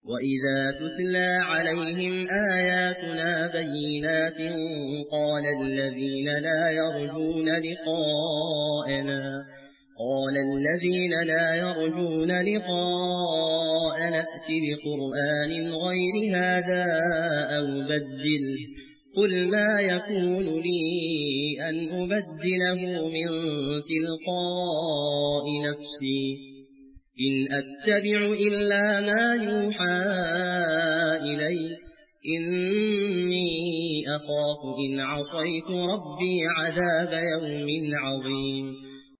وإذا تتلى عليهم آياتنا بينات قال الذين لا يرجون لقاءنا ائت بقرآن غير هذا أو بدله قل ما يكون لي أن أبدله من تلقاء نفسي إن أتبع إلا ما يوحى إلي إني أخاف إن عصيت ربي عذاب يوم عظيم